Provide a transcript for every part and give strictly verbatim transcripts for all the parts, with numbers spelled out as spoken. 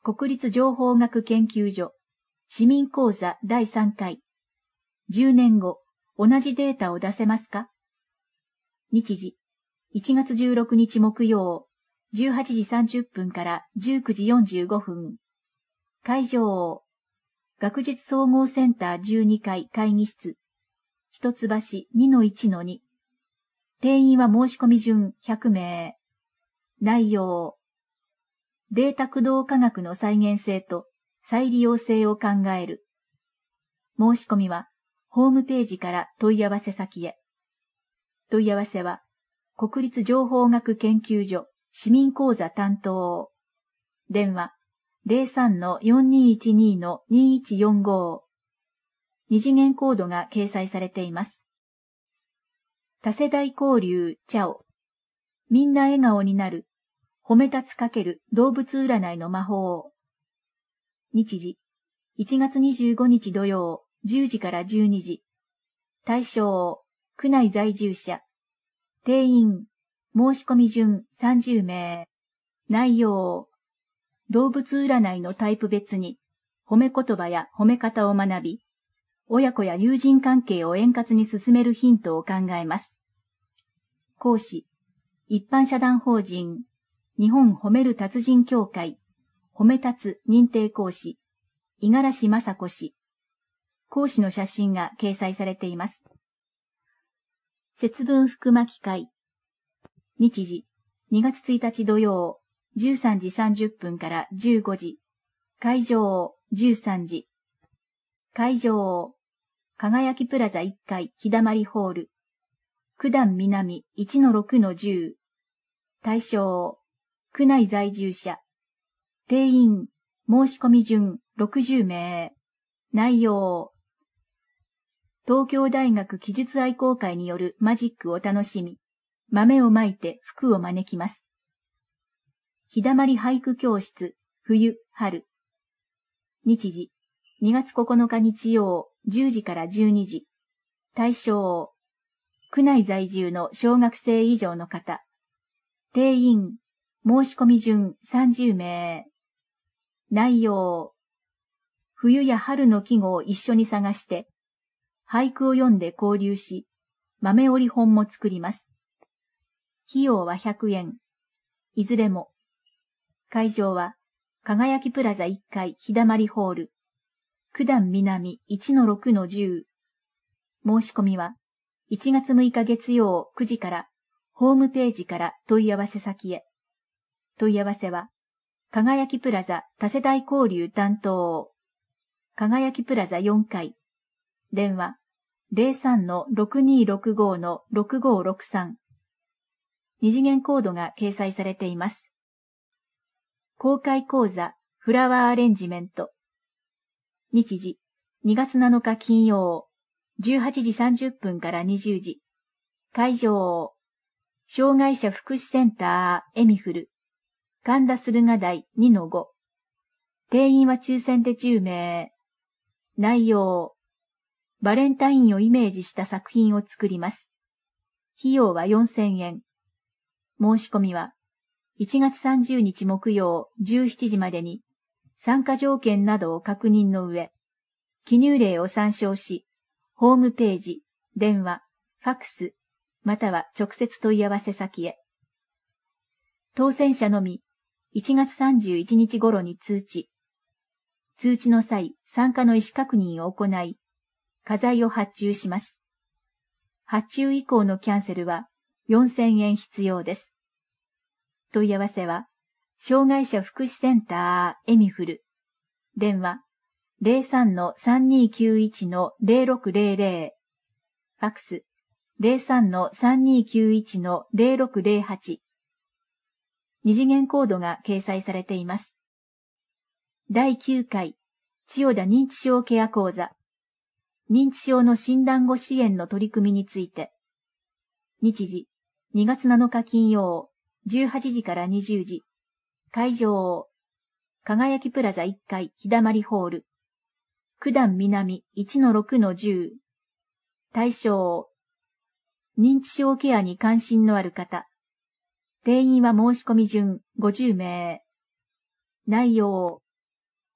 国立情報学研究所市民講座だいさんかい。じゅうねんご、同じデータを出せますか？日時、いちがつじゅうろくにち木曜、じゅうはちじさんじゅっぷんからじゅうくじよんじゅうごふん。会場、学術総合センターじゅうにかい会議室、一橋 にのいちのに。定員は申し込み順ひゃくめい。内容、データ駆動科学の再現性と再利用性を考える。申し込みは、ホームページから問い合わせ先へ。問い合わせは、国立情報学研究所市民講座担当。電話 ゼロさんのよんにいちにのにいちよんご。二次元コードが掲載されています。多世代交流チャオ。みんな笑顔になる。褒め立つ×動物占いの魔法。日時、いちがつにじゅうごにち土曜、じゅうじからじゅうにじ。対象、区内在住者。定員、申し込み順さんじゅうめい。内容、動物占いのタイプ別に、褒め言葉や褒め方を学び、親子や友人関係を円滑に進めるヒントを考えます。講師、一般社団法人、日本褒める達人協会、褒め立つ認定講師、五十嵐雅子氏。講師の写真が掲載されています。節分福巻会。日時、にがつついたち土曜、じゅうさんじさんじゅっぷんからじゅうごじ。会場、じゅうさんじ。会場、輝きプラザいっかい日だまりホール。九段南 いちのろくのじゅう。対象、区内在住者。定員、申し込み順ろくじゅうめい。内容、東京大学記述愛好会によるマジックを楽しみ、豆をまいて福を招きます。日だまり俳句教室、冬、春。日時、にがつここのか日曜、じゅうじからじゅうにじ。対象、区内在住の小学生以上の方。定員、申し込み順さんじゅうめい。内容、冬や春の季語を一緒に探して、俳句を読んで交流し、豆折り本も作ります。費用はひゃくえん。いずれも。会場は、輝きプラザいっかい日だまりホール。九段南 いちのろくのじゅう。申し込みは、いちがつむいか月曜くじから、ホームページから問い合わせ先へ。問い合わせは、輝きプラザ多世代交流担当。輝きプラザよんかい。電話、ゼロさんのろくにろくごのろくごろくさん。二次元コードが掲載されています。公開講座、フラワーアレンジメント。日時、にがつなのか金曜、じゅうはちじさんじゅっぷんからにじゅうじ。会場、障害者福祉センターエミフル。神田駿河台 にのご。定員は抽選でじゅうめい。内容、バレンタインをイメージした作品を作ります。費用はよんせんえん。申し込みは、いちがつさんじゅうにち木曜じゅうしちじまでに、参加条件などを確認の上、記入例を参照し、ホームページ、電話、ファックス、または直接問い合わせ先へ。当選者のみ、いちがつさんじゅういちにち頃に通知。通知の際、参加の意思確認を行い、課材を発注します。発注以降のキャンセルはよんせんえん必要です。問い合わせは、障害者福祉センターエミフル。電話、ゼロさんのさんにきゅういちのゼロろくゼロゼロ。ファックス、ゼロさんのさんにきゅういちのゼロろくゼロはち。二次元コードが掲載されています。だいきゅうかい、千代田認知症ケア講座。認知症の診断後支援の取り組みについて。日時、にがつなのか金曜、じゅうはちじからにじゅうじ。会場、輝きプラザいっかい日だまりホール。九段南 いちのろくのじゅう。対象、認知症ケアに関心のある方。定員は申し込み順ごじゅうめい。内容、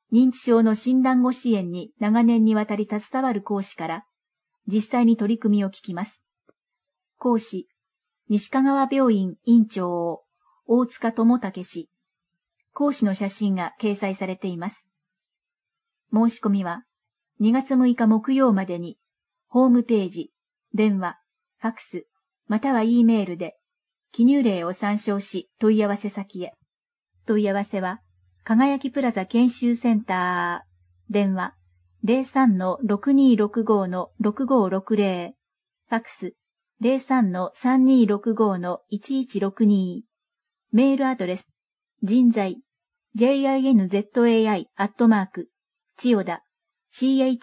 認知症の診断後支援に長年にわたり携わる講師から、実際に取り組みを聞きます。講師、西香川病院院長、大塚智武氏。講師の写真が掲載されています。申し込みは、にがつむいか木曜までに、ホームページ、電話、ファクス、または E メールで、記入例を参照し問い合わせ先へ。問い合わせは、輝きプラザ研修センター、電話 ゼロさんのろくにろくごのろくごろくゼロ、ファクス ゼロさんのさんにろくごのいちいちろくに、メールアドレス、人材、ジェイアイエヌゼットエーアイ アットマーク、千代田、チヨダ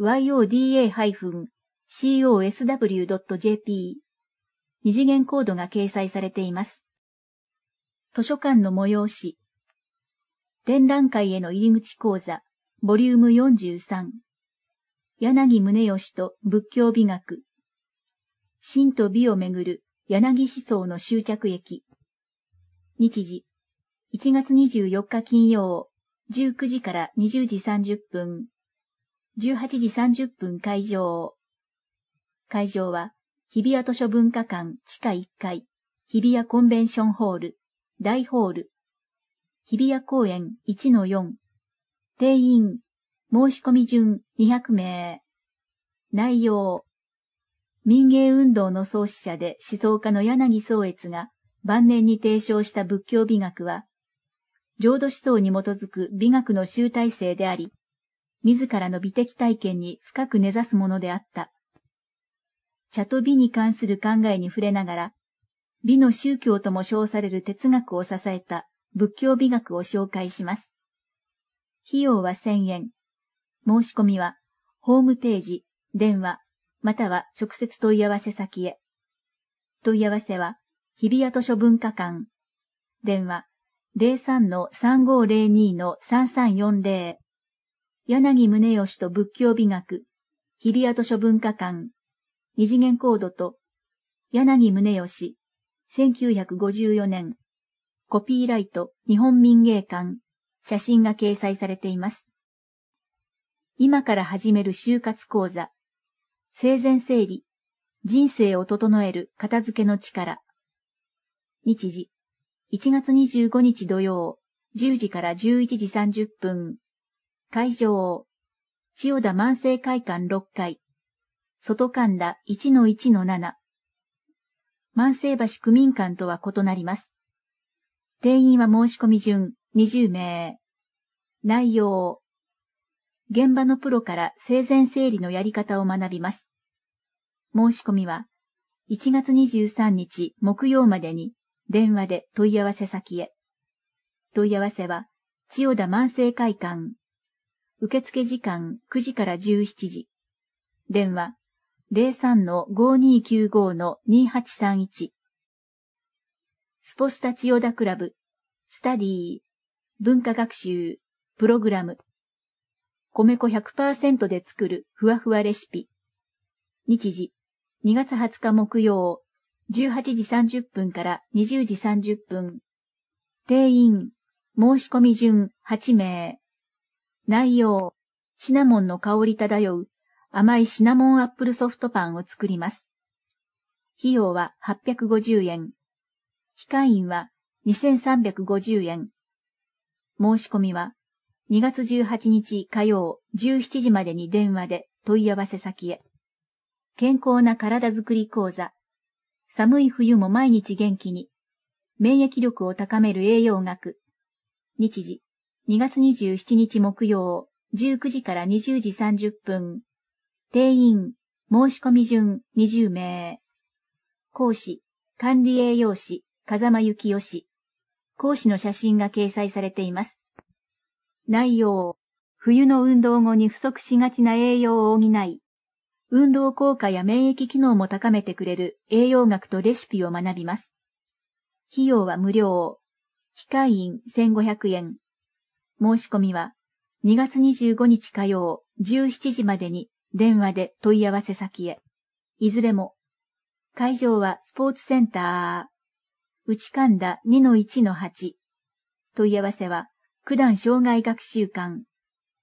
コスダブリュー ドット ジェーピー、二次元コードが掲載されています。図書館の催し、展覧会への入り口講座、ボリュームよんじゅうさん。柳宗悦と仏教美学。真と美をめぐる柳思想の終着駅。日時、いちがつにじゅうよっか金曜、じゅうくじからにじゅうじさんじゅっぷん。じゅうはちじさんじゅっぷん会場。会場は、日比谷図書文化館地下いっかい、日比谷コンベンションホール、大ホール。日比谷公園 いちのよん。定員、申し込み順にひゃくめい。内容。民芸運動の創始者で思想家の柳宗悦が晩年に提唱した仏教美学は、浄土思想に基づく美学の集大成であり、自らの美的体験に深く根ざすものであった。茶と美に関する考えに触れながら、美の宗教とも称される哲学を支えた仏教美学を紹介します。費用はせんえん。申し込みは、ホームページ、電話、または直接問い合わせ先へ。問い合わせは、日比谷図書文化館。電話、ゼロさんのさんごゼロにのさんさんよんゼロ。柳宗悦と仏教美学、日比谷図書文化館。二次元コードと、柳宗悦、せんきゅうひゃくごじゅうよねん。コピーライト、日本民芸館。写真が掲載されています。今から始める就活講座。生前整理。人生を整える片付けの力。日時。いちがつにじゅうごにち土曜、じゅうじからじゅういちじさんじゅっぷん。会場。千代田万世会館ろっかい。外神田 いちのいちのなな。万世橋区民館とは異なります。定員は申し込み順にじゅうめい。内容。現場のプロから生前整理のやり方を学びます。申し込みは、いちがつにじゅうさんにち木曜までに電話で問い合わせ先へ。問い合わせは、千代田万世会館。受付時間くじからじゅうしちじ。電話、ゼロさんのごにきゅうごのにはちさんいち。スポスタ千代田クラブ、スタディー、文化学習、プログラム。米粉 ひゃくパーセント で作るふわふわレシピ。日時、にがつはつか木曜、じゅうはちじさんじゅっぷんからにじゅうじさんじゅっぷん。定員、申し込み順はちめい。内容、シナモンの香り漂う甘いシナモンアップルソフトパンを作ります。費用ははっぴゃくごじゅうえん。控員はにせんさんびゃくごじゅうえん。申し込みはにがつじゅうはちにち火曜じゅうしちじまでに電話で問い合わせ先へ。健康な体づくり講座。寒い冬も毎日元気に。免疫力を高める栄養学。日時、にがつにじゅうしちにち木曜、じゅうくじからにじゅうじさんじゅっぷん。定員、申し込み順にじゅうめい。講師、管理栄養士、風間幸代氏。講師の写真が掲載されています。内容、冬の運動後に不足しがちな栄養を補い、運動効果や免疫機能も高めてくれる栄養学とレシピを学びます。費用は無料。控員せんごひゃくえん。申し込みはにがつにじゅうごにち火曜じゅうしちじまでに電話で問い合わせ先へ。いずれも。会場はスポーツセンター。内神田 にのいちのはち。問い合わせは九段障害学習館。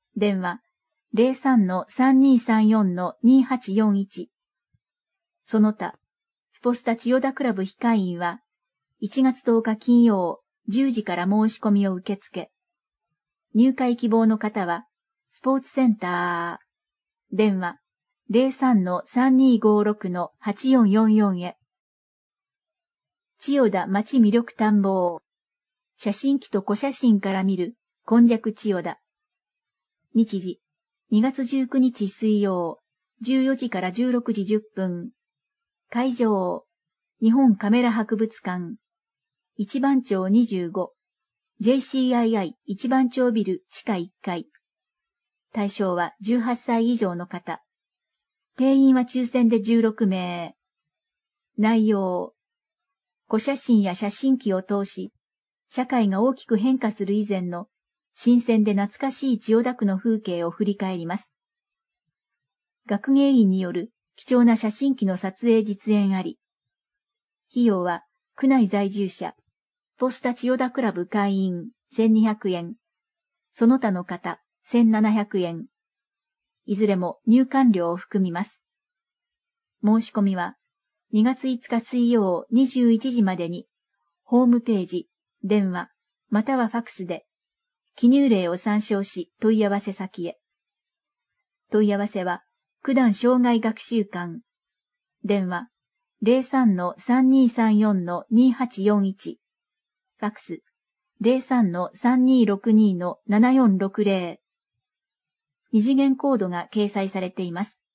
電話 ゼロさんのさんにーさんよんのにはちよんいち。その他、スポスタ千代田クラブ非会員はいちがつとおか金曜じゅうじから申し込みを受け付け。入会希望の方は、スポーツセンター、電話 ゼロさんのさんにーごーろくのはちよんよんよんへ。千代田町魅力探訪。写真機と小写真から見る、今昔千代田。日時、にがつじゅうくにち水曜、じゅうよじからじゅうろくじじゅっぷん。会場、日本カメラ博物館。一番町にじゅうご、ジェイシーアイアイ 一番町ビル地下いっかい。対象はじゅうはっさい以上の方。定員は抽選でじゅうろくめい。内容。小写真や写真機を通し、社会が大きく変化する以前の新鮮で懐かしい千代田区の風景を振り返ります。学芸員による貴重な写真機の撮影実演あり。費用は区内在住者、ポスタ千代田クラブ会員せんにひゃくえん、その他の方せんななひゃくえん。いずれも入館料を含みます。申し込みはにがついつか水曜にじゅういちじまでに、ホームページ、電話、またはファクスで、記入例を参照し問い合わせ先へ。問い合わせは、九段障害学習館。電話、ゼロさんのさんにーさんよんのにはちよんいち。ファクス、ゼロさんのさんにーろくにのななよんろくぜろ。二次元コードが掲載されています。